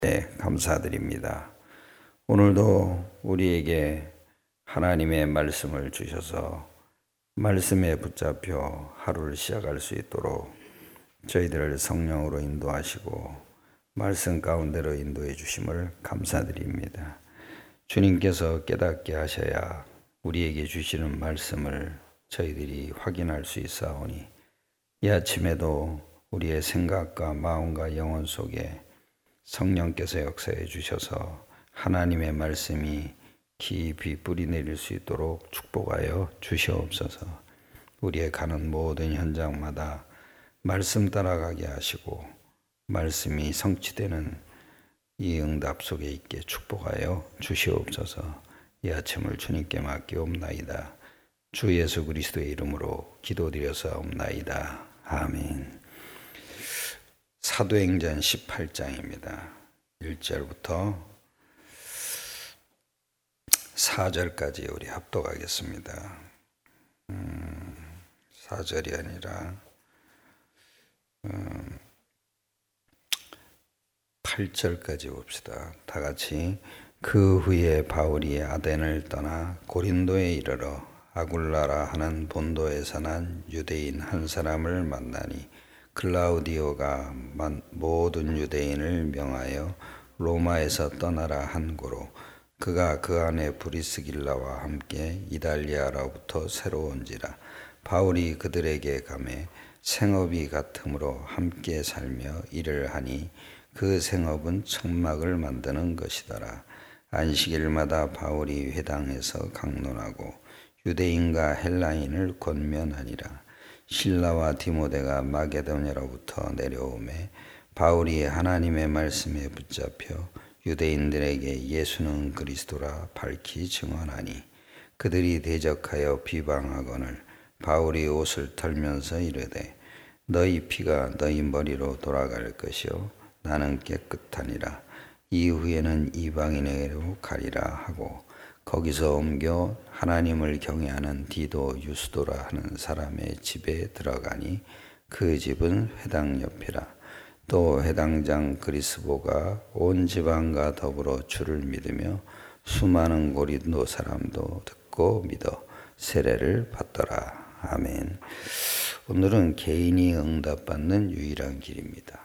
네, 감사드립니다. 오늘도 우리에게 하나님의 말씀을 주셔서 말씀에 붙잡혀 하루를 시작할 수 있도록 저희들을 성령으로 인도하시고 말씀 가운데로 인도해 주심을 감사드립니다. 주님께서 깨닫게 하셔야 우리에게 주시는 말씀을 저희들이 확인할 수 있사오니 이 아침에도 우리의 생각과 마음과 영혼 속에 성령께서 역사해 주셔서 하나님의 말씀이 깊이 뿌리 내릴 수 있도록 축복하여 주시옵소서. 우리의 가는 모든 현장마다 말씀 따라가게 하시고 말씀이 성취되는 이 응답 속에 있게 축복하여 주시옵소서. 이 아침을 주님께 맡기옵나이다. 주 예수 그리스도의 이름으로 기도드려서옵나이다. 아멘. 사도행전 18장입니다. 1절부터 4절까지 우리 합독하겠습니다. 4절이 아니라 8절까지 봅시다. 다 같이. 그 후에 바울이 아덴을 떠나 고린도에 이르러 아굴라라 하는 본도에서 난 유대인 한 사람을 만나니 클라우디오가 모든 유대인을 명하여 로마에서 떠나라 한 고로 그가 그 안에 브리스길라와 함께 이달리아로부터 새로 온지라. 바울이 그들에게 가매 생업이 같으므로 함께 살며 일을 하니 그 생업은 천막을 만드는 것이더라. 안식일마다 바울이 회당에서 강론하고 유대인과 헬라인을 권면하니라. 실라와 디모데가 마게도냐로부터 내려오매 바울이 하나님의 말씀에 붙잡혀 유대인들에게 예수는 그리스도라 밝히 증언하니 그들이 대적하여 비방하거늘 바울이 옷을 털면서 이르되 너희 피가 너희 머리로 돌아갈 것이요 나는 깨끗하니라. 이후에는 이방인에게로 가리라 하고 거기서 옮겨 하나님을 경외하는 디도 유스도라 하는 사람의 집에 들어가니 그 집은 회당 옆이라. 또 회당장 그리스보가 온 지방과 더불어 주를 믿으며 수많은 고린도 사람도 듣고 믿어 세례를 받더라. 아멘. 오늘은 개인이 응답받는 유일한 길입니다.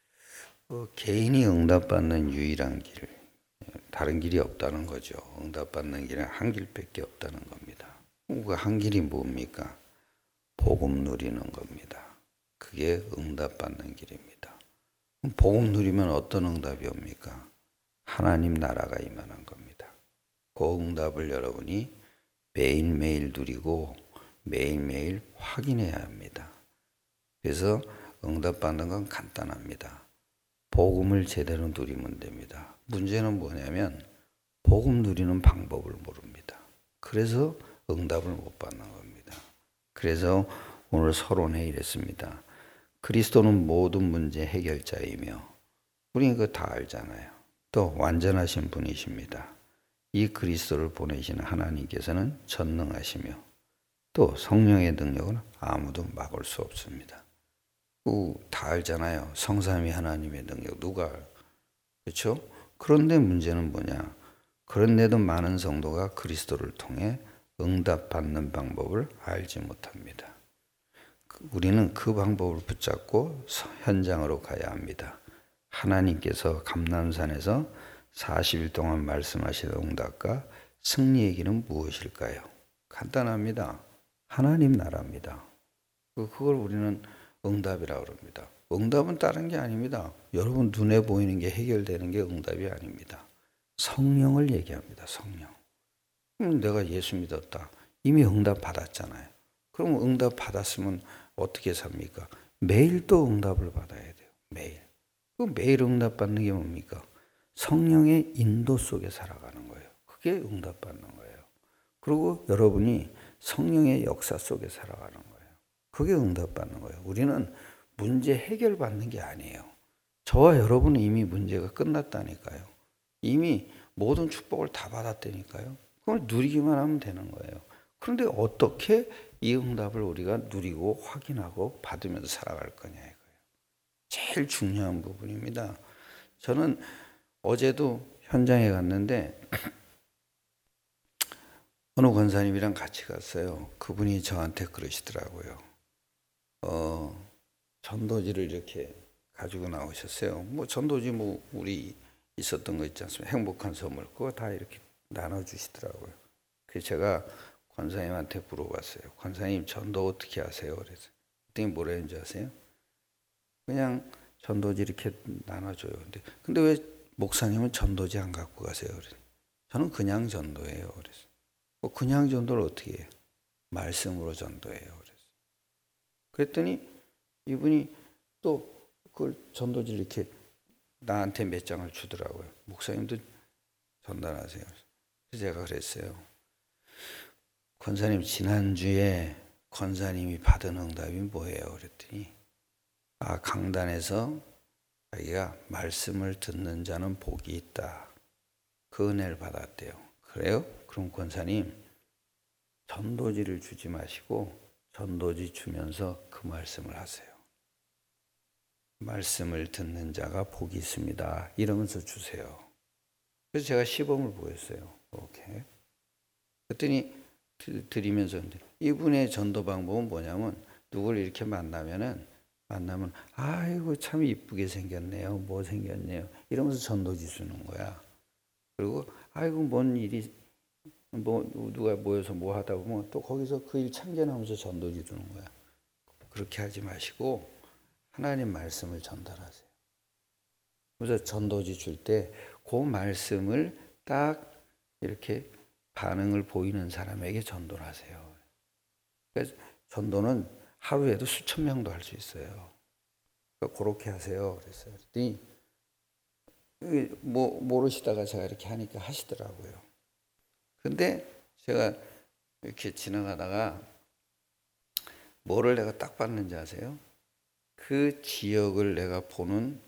개인이 응답받는 유일한 길, 다른 길이 없다는 거죠. 응답받는 길은 한 길밖에 없다는 겁니다. 그 한 길이 뭡니까? 복음 누리는 겁니다. 그게 응답받는 길입니다. 복음 누리면 어떤 응답이 옵니까? 하나님 나라가 임하는 겁니다. 그 응답을 여러분이 매일매일 누리고 매일매일 확인해야 합니다. 그래서 응답받는 건 간단합니다. 복음을 제대로 누리면 됩니다. 문제는 뭐냐면 복음 누리는 방법을 모릅니다. 그래서 응답을 못 받는 겁니다. 그래서 오늘 서론에 이랬습니다. 그리스도는 모든 문제 해결자이며 우리는 그거 다 알잖아요. 또 완전하신 분이십니다. 이 그리스도를 보내시는 하나님께서는 전능하시며 또 성령의 능력은 아무도 막을 수 없습니다. 다 알잖아요. 성삼위 하나님의 능력 누가 알아요? 그렇죠? 그런데 문제는 뭐냐? 그런데도 많은 성도가 그리스도를 통해 응답받는 방법을 알지 못합니다. 우리는 그 방법을 붙잡고 현장으로 가야 합니다. 하나님께서 감람산에서 40일 동안 말씀하신 응답과 승리의 길은 무엇일까요? 간단합니다. 하나님 나라입니다. 그걸 우리는 응답이라고 합니다. 응답은 다른 게 아닙니다. 여러분 눈에 보이는 게 해결되는 게 응답이 아닙니다. 성령을 얘기합니다. 성령. 그럼 내가 예수 믿었다. 이미 응답 받았잖아요. 그럼 응답 받았으면 어떻게 삽니까? 매일 또 응답을 받아야 돼요. 매일. 그 매일 응답 받는 게 뭡니까? 성령의 인도 속에 살아가는 거예요. 그게 응답 받는 거예요. 그리고 여러분이 성령의 역사 속에 살아가는 거예요. 그게 응답받는 거예요. 우리는 문제 해결받는 게 아니에요. 저와 여러분은 이미 문제가 끝났다니까요. 이미 모든 축복을 다 받았다니까요. 그걸 누리기만 하면 되는 거예요. 그런데 어떻게 이 응답을 우리가 누리고 확인하고 받으면서 살아갈 거냐 이거예요. 제일 중요한 부분입니다. 저는 어제도 현장에 갔는데 어느 권사님이랑 같이 갔어요. 그분이 저한테 그러시더라고요. 전도지를 이렇게 가지고 나오셨어요. 뭐 전도지 뭐 우리 있었던 거 있지 않습니까? 행복한 선물 그거 다 이렇게 나눠주시더라고요. 그래서 제가 권사님한테 물어봤어요. 권사님 전도 어떻게 하세요? 그래서 그랬더니 뭐라 했는지 아세요? 그냥 전도지 이렇게 나눠줘요. 근데 왜 목사님은 전도지 안 갖고 가세요? 그래서 저는 그냥 전도예요. 그래서 그냥 전도를 어떻게 해요? 말씀으로 전도해요. 그래서 그랬더니 이분이 또 그걸 전도지 이렇게 나한테 몇 장을 주더라고요. 목사님도 전달하세요. 그래서 제가 그랬어요. 권사님 지난주에 권사님이 받은 응답이 뭐예요? 그랬더니 강단에서 자기가 말씀을 듣는 자는 복이 있다. 그 은혜를 받았대요. 그래요? 그럼 권사님 전도지를 주지 마시고 전도지 주면서 그 말씀을 하세요. 말씀을 듣는 자가 복이 있습니다. 이러면서 주세요. 그래서 제가 시범을 보였어요. 이렇게. 그랬더니 드리면서 이분의 전도 방법은 뭐냐면 누구를 이렇게 만나면 아이고 참 이쁘게 생겼네요. 뭐 생겼네요. 이러면서 전도지 주는 거야. 그리고 아이고 뭔 일이 뭐 누가 모여서 뭐 하다 보면 또 거기서 그 일 참견하면서 전도지 주는 거야. 그렇게 하지 마시고 하나님 말씀을 전달하세요. 그래서 전도지 줄 때 그 말씀을 딱 이렇게 반응을 보이는 사람에게 전도를 하세요. 그래서 전도는 하루에도 수천 명도 할 수 있어요. 그러니까 그렇게 하세요. 그랬어요. 그랬더니 뭐 모르시다가 제가 이렇게 하니까 하시더라고요. 근데 제가 이렇게 지나가다가 뭐를 내가 딱 봤는지 아세요? 그 지역을 내가 보는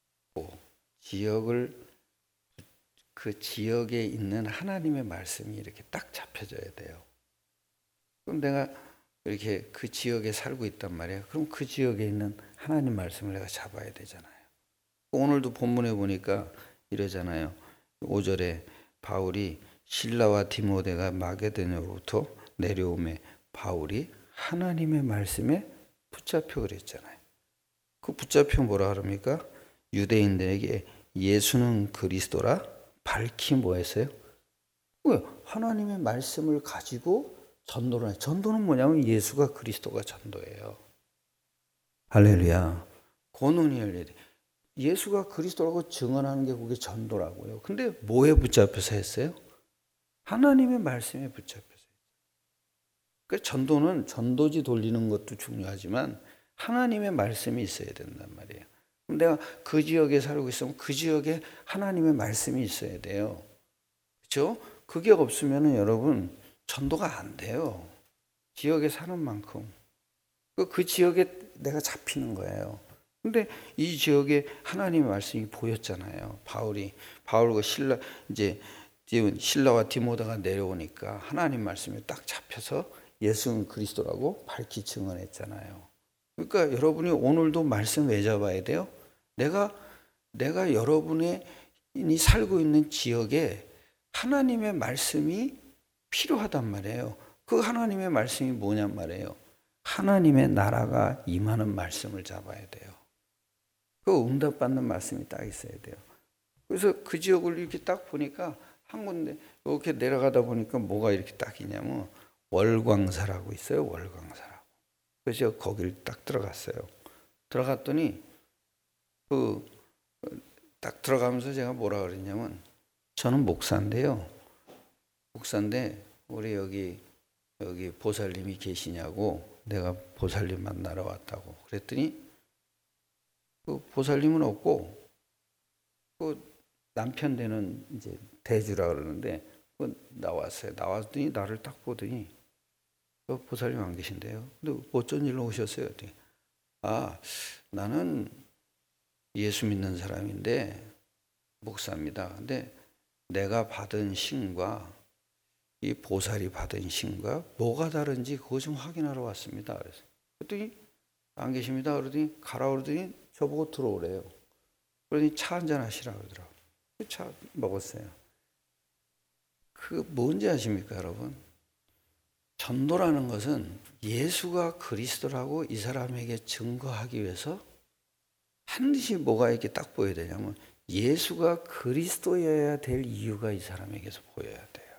그 지역에 있는 하나님의 말씀이 이렇게 딱 잡혀져야 돼요. 그럼 내가 이렇게 그 지역에 살고 있단 말이에요. 그럼 그 지역에 있는 하나님 말씀을 내가 잡아야 되잖아요. 오늘도 본문에 보니까 이러잖아요. 5절에 바울이 실라와 디모데가 마게도냐로부터 내려오매 바울이 하나님의 말씀에 붙잡혀 그랬잖아요. 그 붙잡혀 뭐라 그럽니까? 유대인들에게 예수는 그리스도라 밝히 뭐 했어요? 왜? 하나님의 말씀을 가지고 전도를 해요. 전도는 뭐냐면 예수가 그리스도가 전도예요. 할렐루야. 고능이 열려야 돼. 예수가 그리스도라고 증언하는 게 그게 전도라고요. 근데 뭐에 붙잡혀서 했어요? 하나님의 말씀에 붙잡혀서 했어요. 그러니까 전도는 전도지 돌리는 것도 중요하지만 하나님의 말씀이 있어야 된단 말이에요. 그럼 내가 그 지역에 살고 있으면 그 지역에 하나님의 말씀이 있어야 돼요. 그렇죠? 그게 없으면 여러분 전도가 안 돼요. 지역에 사는 만큼. 그 지역에 내가 잡히는 거예요. 근데 이 지역에 하나님의 말씀이 보였잖아요. 바울과 실라와 디모데가 내려오니까 하나님 말씀이 딱 잡혀서 예수는 그리스도라고 밝히 증언했잖아요. 그러니까 여러분이 오늘도 말씀 왜 잡아야 돼요? 내가 여러분이 살고 있는 지역에 하나님의 말씀이 필요하단 말이에요. 그 하나님의 말씀이 뭐냔 말이에요. 하나님의 나라가 임하는 말씀을 잡아야 돼요. 그 응답받는 말씀이 딱 있어야 돼요. 그래서 그 지역을 이렇게 딱 보니까 한 군데 이렇게 내려가다 보니까 뭐가 이렇게 딱 있냐면 월광사라고 있어요. 월광사라고. 그래서 거기를 딱 들어갔어요. 들어갔더니 딱 들어가면서 제가 뭐라 그랬냐면 저는 목사인데 우리 여기 보살님이 계시냐고 내가 보살님 만나러 왔다고 그랬더니 그 보살님은 없고 그 남편 되는 이제 대주라 그러는데 나왔어요. 나왔더니 나를 딱 보더니 보살님 안 계신데요. 근데 어쩐 일로 오셨어요? 나는 예수 믿는 사람인데 목사입니다. 근데 내가 받은 신과 이 보살이 받은 신과 뭐가 다른지 그거 좀 확인하러 왔습니다. 그래서 그랬더니 안 계십니다. 그러더니 가라 그러더니 저보고 들어오래요. 그러더니 차 한잔 하시라 그러더라고요. 차 먹었어요. 그 뭔지 아십니까, 여러분? 전도라는 것은 예수가 그리스도라고 이 사람에게 증거하기 위해서 반드시 뭐가 이렇게 딱 보여야 되냐면 예수가 그리스도여야 될 이유가 이 사람에게서 보여야 돼요.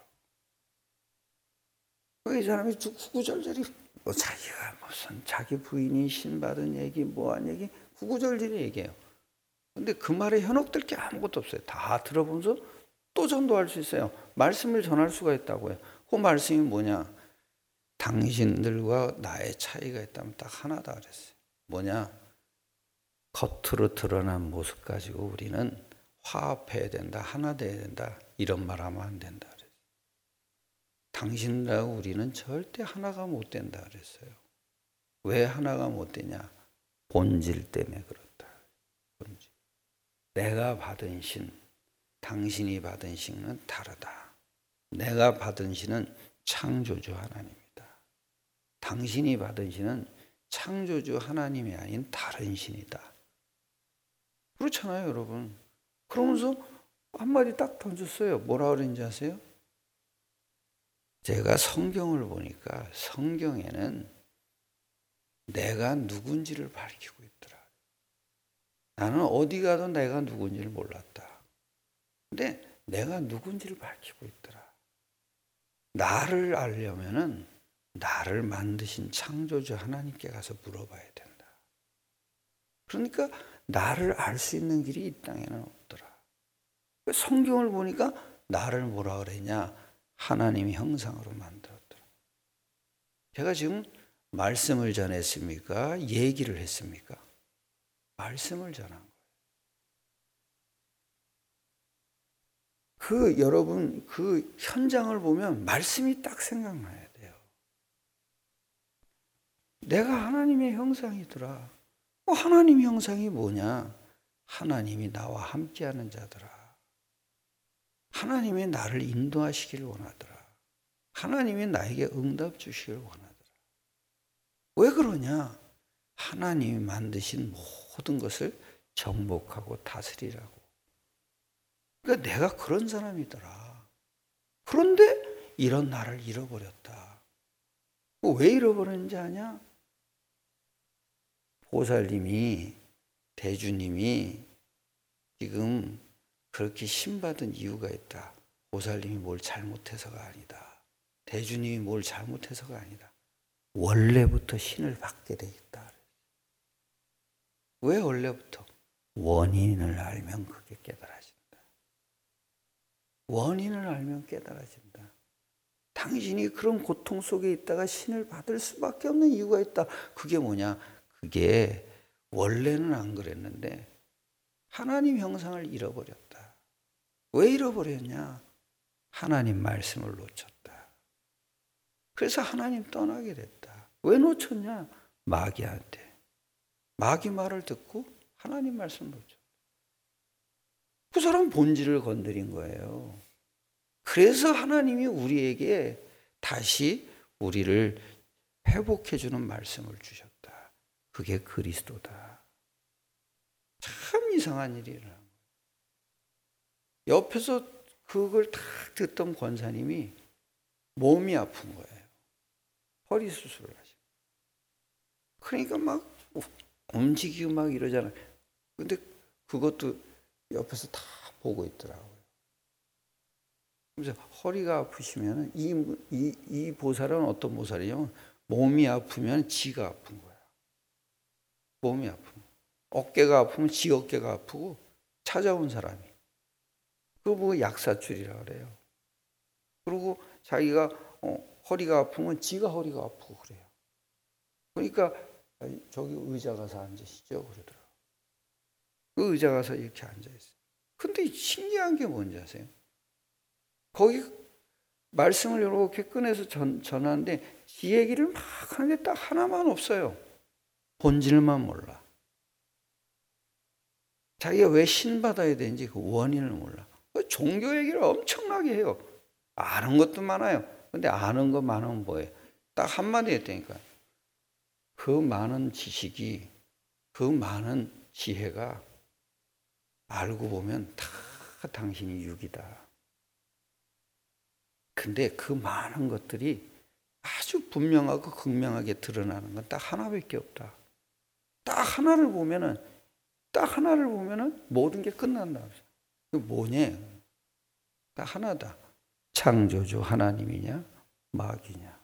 이 사람이 구구절절히 뭐 자기가 무슨 자기 부인이 신받은 얘기 뭐한 얘기 구구절절히 얘기해요. 근데 그 말에 현혹될 게 아무것도 없어요. 다 들어보면서 또 전도할 수 있어요. 말씀을 전할 수가 있다고요. 그 말씀이 뭐냐? 당신들과 나의 차이가 있다면 딱 하나다 그랬어요. 뭐냐? 겉으로 드러난 모습 가지고 우리는 화합해야 된다. 하나 돼야 된다. 이런 말 하면 안 된다 그랬어요. 당신들하고 우리는 절대 하나가 못 된다 그랬어요. 왜 하나가 못 되냐? 본질 때문에 그렇다. 본질. 내가 받은 신, 당신이 받은 신은 다르다. 내가 받은 신은 창조주 하나님이다. 당신이 받은 신은 창조주 하나님이 아닌 다른 신이다. 그렇잖아요, 여러분. 그러면서 한마디 딱 던졌어요. 뭐라 그랬는지 아세요? 제가 성경을 보니까 성경에는 내가 누군지를 밝히고 있더라. 나는 어디 가도 내가 누군지를 몰랐다. 근데 내가 누군지를 밝히고 있더라. 나를 알려면은 나를 만드신 창조주 하나님께 가서 물어봐야 된다. 그러니까 나를 알 수 있는 길이 이 땅에는 없더라. 성경을 보니까 나를 뭐라 그랬냐? 하나님의 형상으로 만들었더라. 제가 지금 말씀을 전했습니까? 얘기를 했습니까? 말씀을 전한 거예요. 여러분 그 현장을 보면 말씀이 딱 생각나야 돼요. 내가 하나님의 형상이더라. 하나님의 형상이 뭐냐? 하나님이 나와 함께하는 자더라. 하나님이 나를 인도하시길 원하더라. 하나님이 나에게 응답 주시길 원하더라. 왜 그러냐? 하나님이 만드신 모든 것을 정복하고 다스리라고. 그러니까 내가 그런 사람이더라. 그런데 이런 나를 잃어버렸다. 왜 잃어버렸는지 아냐? 보살님이, 대주님이 지금 그렇게 신받은 이유가 있다. 보살님이 뭘 잘못해서가 아니다. 대주님이 뭘 잘못해서가 아니다. 원래부터 신을 받게 돼 있다. 왜 원래부터? 원인을 알면 그게 깨달아진다. 원인을 알면 깨달아진다. 당신이 그런 고통 속에 있다가 신을 받을 수밖에 없는 이유가 있다. 그게 뭐냐? 그게 원래는 안 그랬는데 하나님 형상을 잃어버렸다. 왜 잃어버렸냐? 하나님 말씀을 놓쳤다. 그래서 하나님 떠나게 됐다. 왜 놓쳤냐? 마귀한테. 마귀 말을 듣고 하나님 말씀을 놓쳤다. 그 사람 본질을 건드린 거예요. 그래서 하나님이 우리에게 다시 우리를 회복해주는 말씀을 주셨다. 그게 그리스도다. 참 이상한 일이 일어난 거예요. 옆에서 그걸 다 듣던 권사님이 몸이 아픈 거예요. 허리 수술을 하시고. 그러니까 막 움직이고 막 이러잖아요. 근데 그것도 옆에서 다 보고 있더라고요. 그래서 허리가 아프시면 이 보살은 어떤 보살이냐면 몸이 아프면 지가 아픈 거야. 몸이 아프고 어깨가 아프면 지 어깨가 아프고 찾아온 사람이 그거 보고 약사줄이라 그래요. 그리고 자기가 허리가 아프면 지가 허리가 아프고 그래요. 그러니까 저기 의자 가서 앉으시죠 그러더라고요. 그 의자 가서 이렇게 앉아있어요. 근데 신기한 게 뭔지 아세요? 거기 말씀을 이렇게 꺼내서 전하는데 지 얘기를 막 하는데 딱 하나만 없어요. 본질만 몰라. 자기가 왜 신받아야 되는지 그 원인을 몰라. 종교 얘기를 엄청나게 해요. 아는 것도 많아요. 근데 아는 거 많으면 뭐예요? 딱 한마디 했다니까. 그 많은 지식이, 그 많은 지혜가 알고 보면 다 당신이 육이다. 근데 그 많은 것들이 아주 분명하고 극명하게 드러나는 건 딱 하나밖에 없다. 딱 하나를 보면은 모든 게 끝난다. 그 뭐냐? 딱 하나다. 창조주 하나님이냐, 마귀냐.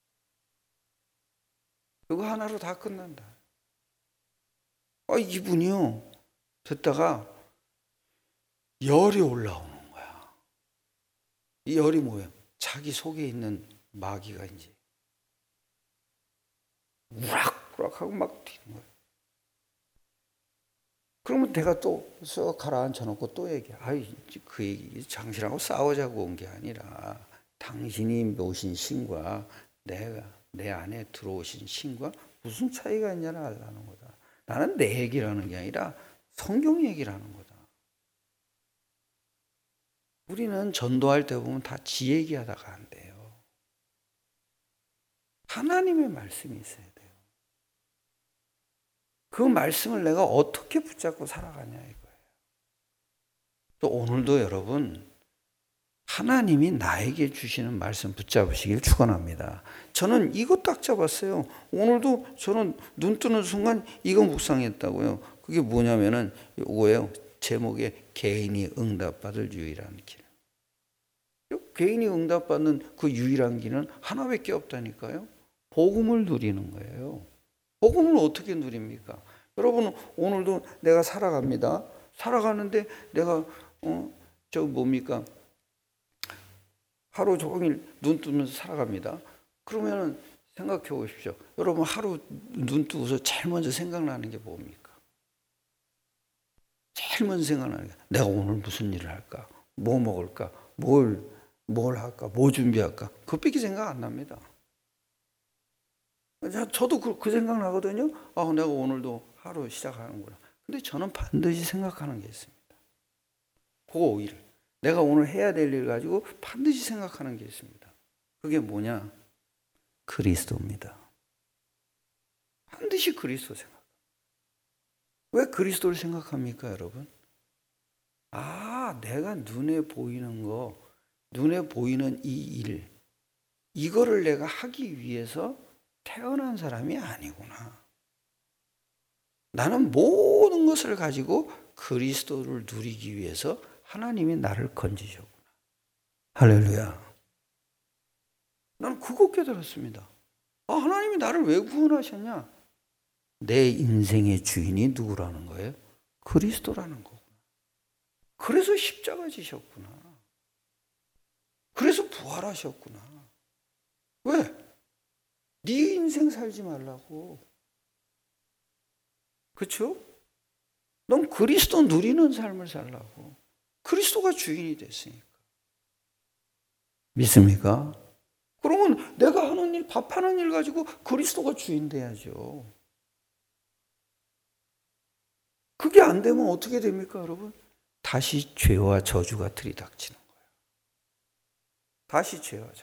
그거 하나로 다 끝난다. 이분이요. 듣다가 열이 올라오는 거야. 이 열이 뭐야? 자기 속에 있는 마귀가 이제 우락부락하고 막 튀는 거야. 그러면 내가 또 쏙 가라앉혀놓고 또 얘기해. 그 얘기 당신하고 싸우자고 온 게 아니라 당신이 모신 신과 내가 내 안에 들어오신 신과 무슨 차이가 있냐를 알라는 거다. 나는 내 얘기라는 게 아니라 성경 얘기라는 거다. 우리는 전도할 때 보면 다 지 얘기하다가 안 돼요. 하나님의 말씀이 있어야 돼요. 그 말씀을 내가 어떻게 붙잡고 살아가냐 이거예요. 또 오늘도 여러분 하나님이 나에게 주시는 말씀 붙잡으시길 축원합니다. 저는 이거 딱 잡았어요. 오늘도 저는 눈 뜨는 순간 이거 묵상했다고요. 그게 뭐냐면은 이거예요. 제목에 개인이 응답받을 유일한 길. 개인이 응답받는 그 유일한 길은 하나밖에 없다니까요. 복음을 누리는 거예요. 복음을 어떻게 누립니까? 여러분 오늘도 내가 살아갑니다. 살아가는데 내가 뭡니까? 하루 종일 눈 뜨면서 살아갑니다. 그러면 생각해 보십시오. 여러분 하루 눈 뜨고서 제일 먼저 생각나는 게 뭡니까? 제일 먼저 생각나는 게 내가 오늘 무슨 일을 할까? 뭐 먹을까? 뭘 할까? 뭐 준비할까? 그것밖에 생각 안 납니다. 저도 그 생각 나거든요. 내가 오늘도 하루 시작하는구나. 근데 저는 반드시 생각하는 게 있습니다. 그 일, 내가 오늘 해야 될 일 가지고 반드시 생각하는 게 있습니다. 그게 뭐냐? 그리스도입니다. 반드시 그리스도 생각. 왜 그리스도를 생각합니까, 여러분? 내가 눈에 보이는 거, 눈에 보이는 이 일, 이거를 내가 하기 위해서 태어난 사람이 아니구나. 나는 모든 것을 가지고 그리스도를 누리기 위해서 하나님이 나를 건지셨구나. 할렐루야. 나는 그거 깨달았습니다. 하나님이 나를 왜 구원하셨냐? 내 인생의 주인이 누구라는 거예요? 그리스도라는 거구나. 그래서 십자가 지셨구나. 그래서 부활하셨구나. 왜? 네 인생 살지 말라고. 그렇죠? 넌 그리스도 누리는 삶을 살라고. 그리스도가 주인이 됐으니까. 믿습니까? 그러면 내가 하는 일, 밥하는 일 가지고 그리스도가 주인 돼야죠. 그게 안 되면 어떻게 됩니까, 여러분? 다시 죄와 저주가 들이닥치는 거예요. 다시 죄와 저주가.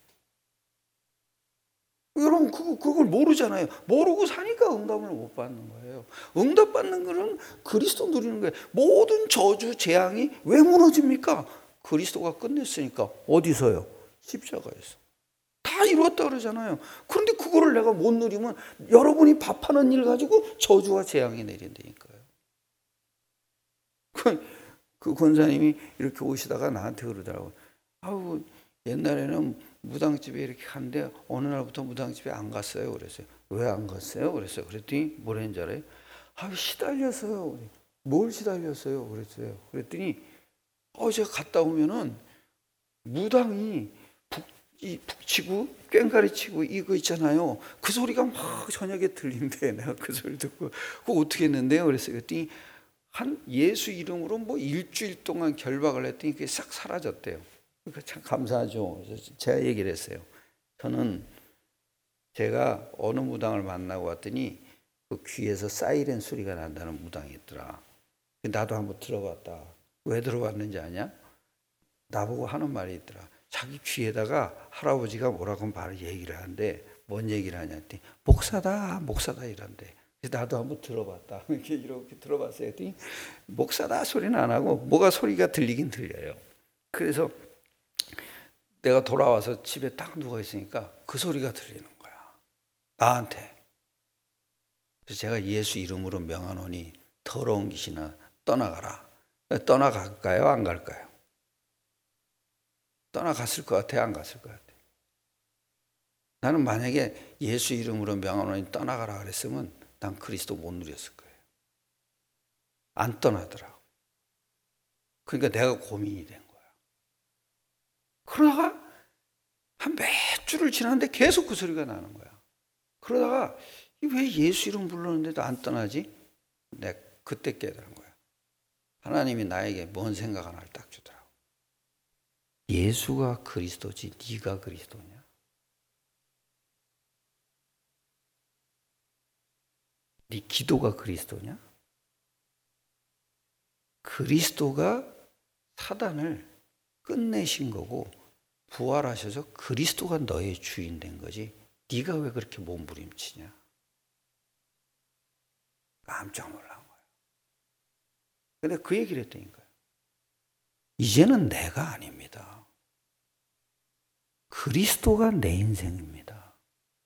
여러분 그걸 모르잖아요. 모르고 사니까 응답을 못 받는 거예요. 응답 받는 거는 그리스도 누리는 거예요. 모든 저주 재앙이 왜 무너집니까? 그리스도가 끝냈으니까. 어디서요? 십자가에서. 다 이루었다 그러잖아요. 그런데 그거를 내가 못 누리면 여러분이 밥하는 일 가지고 저주와 재앙이 내린다니까요. 그 권사님이 이렇게 오시다가 나한테 그러더라고요. 옛날에는 무당집에 이렇게 갔는데 어느 날부터 무당집에 안 갔어요. 그랬어요. 왜 안 갔어요? 그랬어요. 그랬더니 뭐랬는지 알아요? 시달렸어요. 뭘 시달렸어요? 그랬어요. 그랬더니 제가 갔다 오면은 무당이 북치고 꽹가리 치고 이거 있잖아요. 그 소리가 막 저녁에 들린대. 내가 그 소리 듣고 그거 어떻게 했는데요? 그랬어요. 그랬더니 한 예수 이름으로 뭐 일주일 동안 결박을 했더니 그게 싹 사라졌대요. 그러니까 참 감사하죠. 그래서 제가 얘기를 했어요. 제가 어느 무당을 만나고 왔더니 그 귀에서 사이렌 소리가 난다는 무당이 있더라. 나도 한번 들어봤다. 왜 들어봤는지 아냐? 나보고 하는 말이 있더라. 자기 귀에다가 할아버지가 뭐라고 바로 얘기를 하는데 뭔 얘기를 하냐 했더니 목사다 이란대. 나도 한번 들어봤다. 이렇게 들어봤어요. 했더니 목사다 소리는 안 하고 뭐가 소리가 들리긴 들려요. 그래서 내가 돌아와서 집에 딱 누워 있으니까 그 소리가 들리는 거야. 나한테. 그래서 제가 예수 이름으로 명하노니 더러운 귀신아 떠나가라. 떠나갈까요? 안 갈까요? 떠나갔을 것 같아요? 안 갔을 것 같아요? 나는 만약에 예수 이름으로 명하노니 떠나가라 그랬으면 난 그리스도 못 누렸을 거예요. 안 떠나더라고. 그러니까 내가 고민이 된 거야. 그러다가 한 몇 주를 지났는데 계속 그 소리가 나는 거야. 그러다가 왜 예수 이름 불렀는데도 안 떠나지? 내가 그때 깨달은 거야. 하나님이 나에게 뭔 생각 하나를 딱 주더라고. 예수가 그리스도지 네가 그리스도냐? 네 기도가 그리스도냐? 그리스도가 사단을 끝내신 거고 부활하셔서 그리스도가 너의 주인 된 거지. 네가 왜 그렇게 몸부림치냐? 깜짝 놀란 거야. 근데 그 얘기를 했다니까요. 이제는 내가 아닙니다. 그리스도가 내 인생입니다.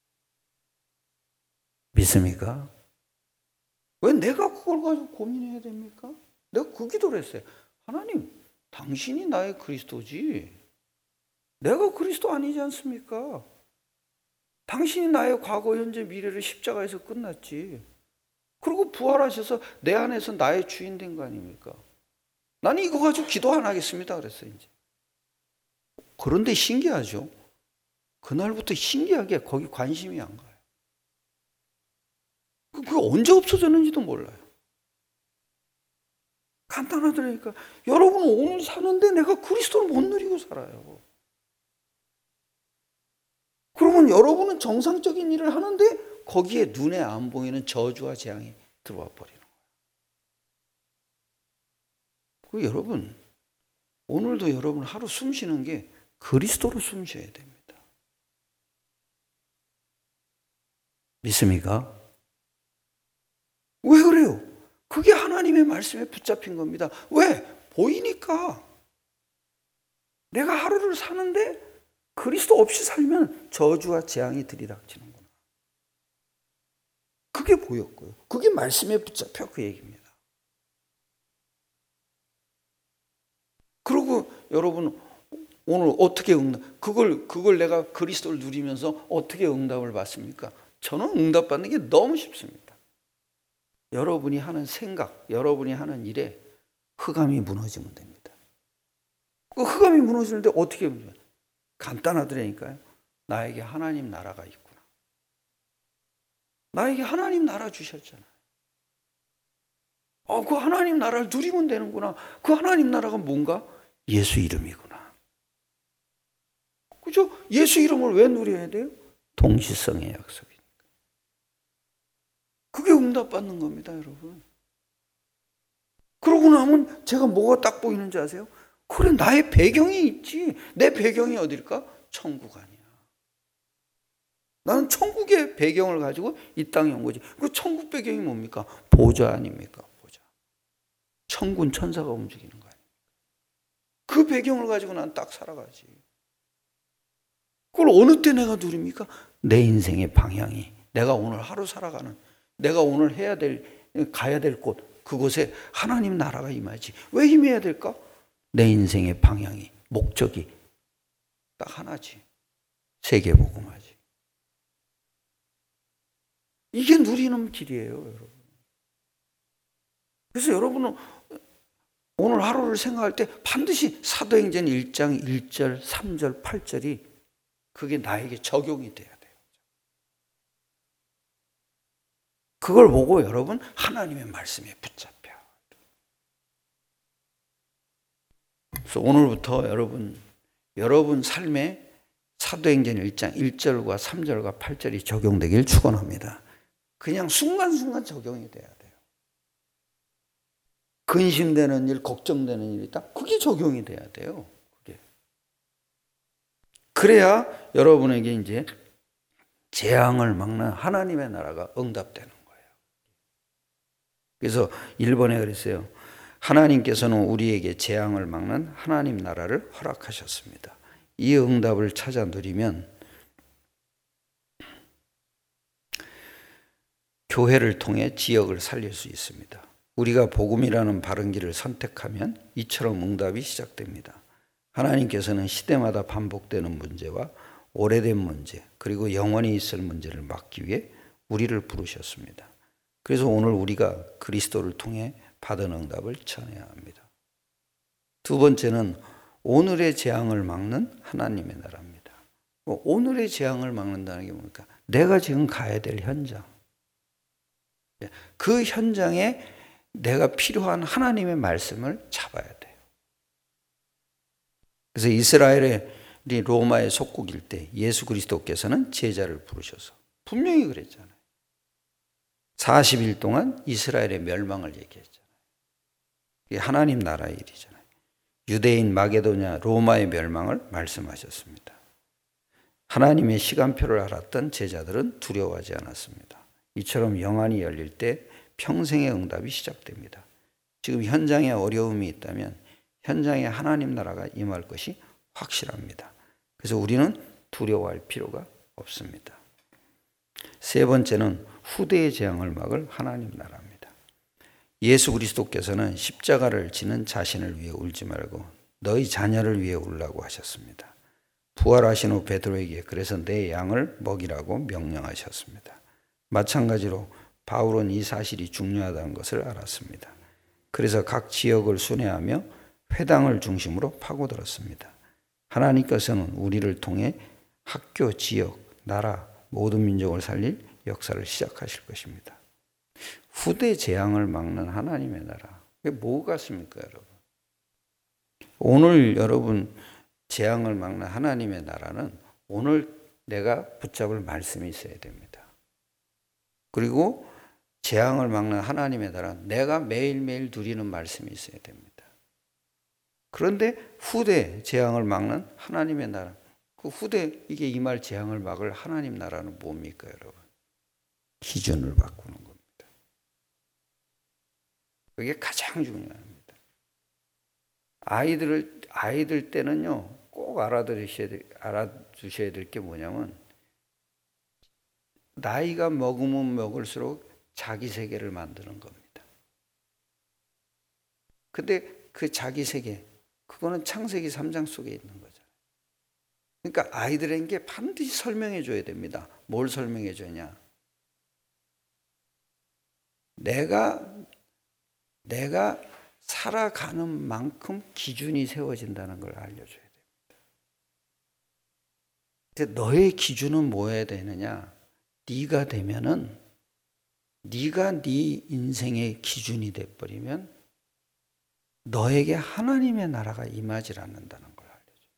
믿습니까? 왜 내가 그걸 가지고 고민해야 됩니까? 내가 그 기도를 했어요. 하나님, 당신이 나의 그리스도지. 내가 그리스도 아니지 않습니까? 당신이 나의 과거, 현재, 미래를 십자가에서 끝났지. 그리고 부활하셔서 내 안에서 나의 주인 된 거 아닙니까? 나는 이거 가지고 기도 안 하겠습니다. 그랬어요, 이제. 그런데 신기하죠? 그날부터 신기하게 거기 관심이 안 가요. 그게 언제 없어졌는지도 몰라요. 간단하더라니까. 여러분은 오늘 사는데 내가 그리스도를 못 누리고 살아요. 그러면 여러분은 정상적인 일을 하는데 거기에 눈에 안 보이는 저주와 재앙이 들어와 버리는 거예요. 여러분, 오늘도 여러분 하루 숨 쉬는 게 그리스도로 숨 쉬어야 됩니다. 믿습니까? 왜 그래요? 그게 하나님의 말씀에 붙잡힌 겁니다. 왜? 보이니까. 내가 하루를 사는데 그리스도 없이 살면 저주와 재앙이 들이닥치는구나. 그게 보였고요. 그게 말씀에 붙잡혀 그 얘기입니다. 그리고 여러분 오늘 어떻게 그걸 내가 그리스도를 누리면서 어떻게 응답을 받습니까? 저는 응답받는 게 너무 쉽습니다. 여러분이 하는 생각, 여러분이 하는 일에 흑암이 무너지면 됩니다. 그 흑암이 무너지는데 어떻게 무너져요? 간단하더라니까요. 나에게 하나님 나라가 있구나. 나에게 하나님 나라 주셨잖아요. 그 하나님 나라를 누리면 되는구나. 그 하나님 나라가 뭔가? 예수 이름이구나. 그죠? 예수 이름을 왜 누려야 돼요? 동시성의 약속이니까. 그게 응답받는 겁니다, 여러분. 그러고 나면 제가 뭐가 딱 보이는지 아세요? 그래, 나의 배경이 있지. 내 배경이 어딜까? 천국 아니야. 나는 천국의 배경을 가지고 이 땅에 온 거지. 그 천국 배경이 뭡니까? 보좌 아닙니까? 보좌. 천군 천사가 움직이는 거 아닙니까? 그 배경을 가지고 난 딱 살아가지. 그걸 어느 때 내가 누립니까? 내 인생의 방향이, 내가 오늘 하루 살아가는, 내가 오늘 가야 될 곳, 그곳에 하나님 나라가 임하지. 왜 임해야 될까? 내 인생의 방향이, 목적이 딱 하나지. 세계복음화지. 이게 누리는 길이에요, 여러분. 그래서 여러분은 오늘 하루를 생각할 때 반드시 사도행전 1장 1절, 3절, 8절이 그게 나에게 적용이 돼야 돼요. 그걸 보고 여러분 하나님의 말씀에 붙잡혀. 그래서 오늘부터 여러분 삶에 사도행전 1장 1절과 3절과 8절이 적용되길 축원합니다. 그냥 순간순간 적용이 돼야 돼요. 근심되는 일, 걱정되는 일이 딱 그게 적용이 돼야 돼요. 그게. 그래야 여러분에게 이제 재앙을 막는 하나님의 나라가 응답되는 거예요. 그래서 1번에 그랬어요. 하나님께서는 우리에게 재앙을 막는 하나님 나라를 허락하셨습니다. 이 응답을 찾아 누리면 교회를 통해 지역을 살릴 수 있습니다. 우리가 복음이라는 바른 길을 선택하면 이처럼 응답이 시작됩니다. 하나님께서는 시대마다 반복되는 문제와 오래된 문제, 그리고 영원히 있을 문제를 막기 위해 우리를 부르셨습니다. 그래서 오늘 우리가 그리스도를 통해 받은 응답을 전해야 합니다. 두 번째는 오늘의 재앙을 막는 하나님의 나라입니다. 오늘의 재앙을 막는다는 게 뭡니까? 내가 지금 가야 될 현장. 그 현장에 내가 필요한 하나님의 말씀을 잡아야 돼요. 그래서 이스라엘이 로마의 속국일 때 예수 그리스도께서는 제자를 부르셔서 분명히 그랬잖아요. 40일 동안 이스라엘의 멸망을 얘기했잖아요. 이게 하나님 나라의 일이잖아요. 유대인, 마게도냐, 로마의 멸망을 말씀하셨습니다. 하나님의 시간표를 알았던 제자들은 두려워하지 않았습니다. 이처럼 영안이 열릴 때 평생의 응답이 시작됩니다. 지금 현장에 어려움이 있다면 현장에 하나님 나라가 임할 것이 확실합니다. 그래서 우리는 두려워할 필요가 없습니다. 세 번째는 후대의 재앙을 막을 하나님 나라입니다. 예수 그리스도께서는 십자가를 지는 자신을 위해 울지 말고 너희 자녀를 위해 울라고 하셨습니다. 부활하신 후 베드로에게 그래서 내 양을 먹이라고 명령하셨습니다. 마찬가지로 바울은 이 사실이 중요하다는 것을 알았습니다. 그래서 각 지역을 순회하며 회당을 중심으로 파고들었습니다. 하나님께서는 우리를 통해 학교, 지역, 나라, 모든 민족을 살릴 역사를 시작하실 것입니다. 후대 재앙을 막는 하나님의 나라. 그게 뭐 같습니까, 여러분? 오늘 여러분 재앙을 막는 하나님의 나라는 오늘 내가 붙잡을 말씀이 있어야 됩니다. 그리고 재앙을 막는 하나님의 나라는 내가 매일매일 누리는 말씀이 있어야 됩니다. 그런데 후대 재앙을 막는 하나님의 나라, 그 후대 이게 임할 재앙을 막을 하나님 나라는 뭡니까, 여러분? 기준을 바꾸는 겁니다. 그게 가장 중요합니다. 아이들 때는요 꼭 알아두셔야 될 게 뭐냐면 나이가 먹으면 먹을수록 자기 세계를 만드는 겁니다. 근데 그 자기 세계, 그거는 창세기 3장 속에 있는 거잖아요. 그러니까 아이들에게 반드시 설명해 줘야 됩니다. 뭘 설명해 줘냐? 내가 살아가는 만큼 기준이 세워진다는 걸 알려줘야 됩니다. 근데 너의 기준은 뭐여야 되느냐? 네가 되면은 네가 네 인생의 기준이 돼버리면 너에게 하나님의 나라가 임하지 않는다는 걸 알려줘요.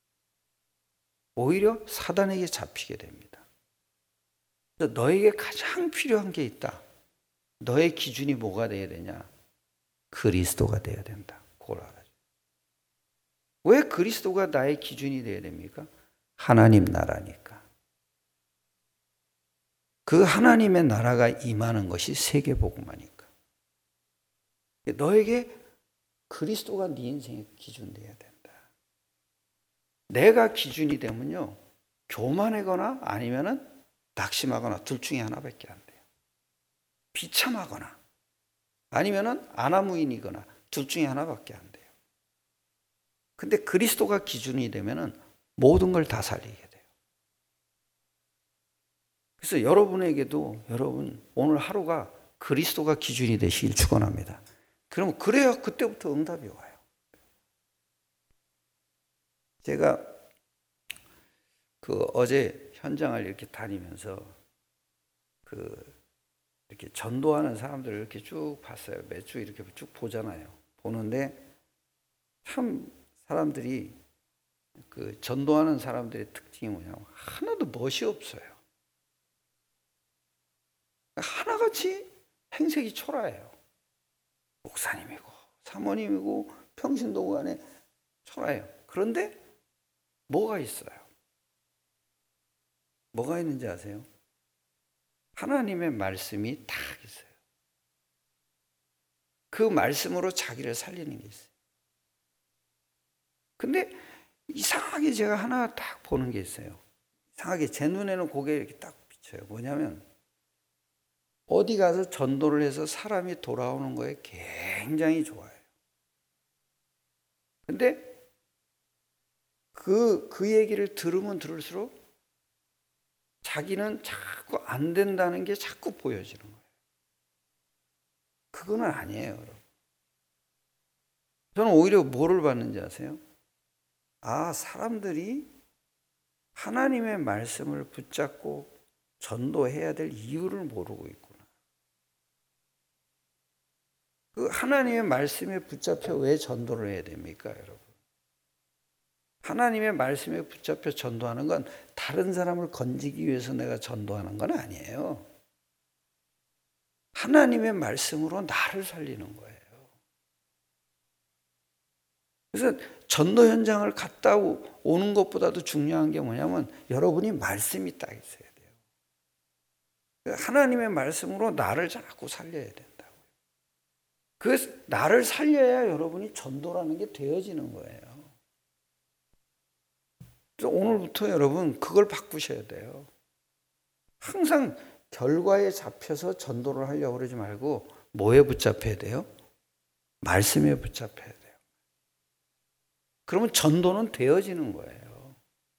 오히려 사단에게 잡히게 됩니다. 그래서 너에게 가장 필요한 게 있다. 너의 기준이 뭐가 돼야 되냐? 그리스도가 돼야 된다. 그걸 알아줘. 왜 그리스도가 나의 기준이 돼야 됩니까? 하나님 나라니까. 그 하나님의 나라가 임하는 것이 세계복음화니까. 너에게 그리스도가 네 인생의 기준 돼야 된다. 내가 기준이 되면요 교만하거나 아니면은 낙심하거나 둘 중에 하나밖에 안 돼요. 비참하거나 아니면은 아나무인이거나 둘 중에 하나밖에 안 돼요. 근데 그리스도가 기준이 되면은 모든 걸 다 살리게 돼요. 그래서 여러분에게도 여러분 오늘 하루가 그리스도가 기준이 되시길 축원합니다. 그럼 그래야 그때부터 응답이 와요. 제가 어제 현장을 이렇게 다니면서 이렇게 전도하는 사람들을 이렇게 쭉 봤어요. 매주 이렇게 쭉 보잖아요. 보는데 참 사람들이 전도하는 사람들의 특징이 뭐냐면 하나도 멋이 없어요. 하나같이 행색이 초라해요. 목사님이고 사모님이고 평신도간에 초라해요. 그런데 뭐가 있어요? 뭐가 있는지 아세요? 하나님의 말씀이 딱 있어요. 그 말씀으로 자기를 살리는 게 있어요. 근데 이상하게 제가 하나 딱 보는 게 있어요. 이상하게 제 눈에는 그게 이렇게 딱 비쳐요. 뭐냐면 어디 가서 전도를 해서 사람이 돌아오는 거에 굉장히 좋아요. 근데 그 얘기를 들으면 들을수록 자기는 자꾸 안 된다는 게 자꾸 보여지는 거예요. 그거는 아니에요, 여러분. 저는 오히려 뭐를 봤는지 아세요? 아, 사람들이 하나님의 말씀을 붙잡고 전도해야 될 이유를 모르고 있구나. 그 하나님의 말씀에 붙잡혀 왜 전도를 해야 됩니까, 여러분? 하나님의 말씀에 붙잡혀 전도하는 건 다른 사람을 건지기 위해서 내가 전도하는 건 아니에요. 하나님의 말씀으로 나를 살리는 거예요. 그래서 전도 현장을 갔다 오는 것보다도 중요한 게 뭐냐면 여러분이 말씀이 딱 있어야 돼요. 하나님의 말씀으로 나를 자꾸 살려야 된다고요. 그래서 나를 살려야 여러분이 전도라는 게 되어지는 거예요. 그래서 오늘부터 여러분 그걸 바꾸셔야 돼요. 항상 결과에 잡혀서 전도를 하려고 그러지 말고 뭐에 붙잡혀야 돼요? 말씀에 붙잡혀야 돼요. 그러면 전도는 되어지는 거예요.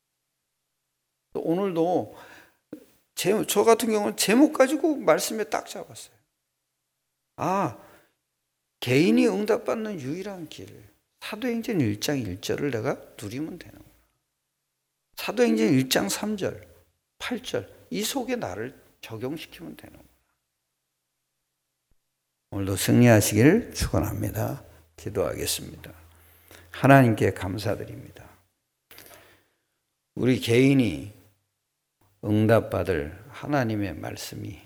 오늘도 저 같은 경우는 제목 가지고 말씀에 딱 잡았어요. 아, 개인이 응답받는 유일한 길. 사도행전 1장 1절을 내가 누리면 되는 거예요. 사도행전 1장 3절, 8절 이 속에 나를 적용시키면 되는 거예요. 오늘도 승리하시길 축원합니다. 기도하겠습니다. 하나님께 감사드립니다. 우리 개인이 응답받을 하나님의 말씀이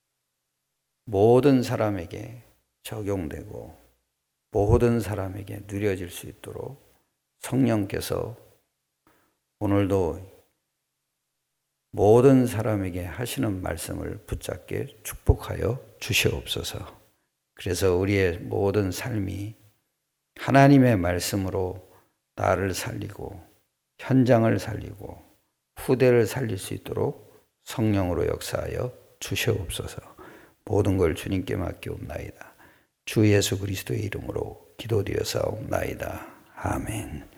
모든 사람에게 적용되고 모든 사람에게 누려질 수 있도록 성령께서 오늘도 모든 사람에게 하시는 말씀을 붙잡게 축복하여 주시옵소서. 그래서 우리의 모든 삶이 하나님의 말씀으로 나를 살리고 현장을 살리고 후대를 살릴 수 있도록 성령으로 역사하여 주시옵소서. 모든 걸 주님께 맡기옵나이다. 주 예수 그리스도의 이름으로 기도드려사옵나이다. 아멘.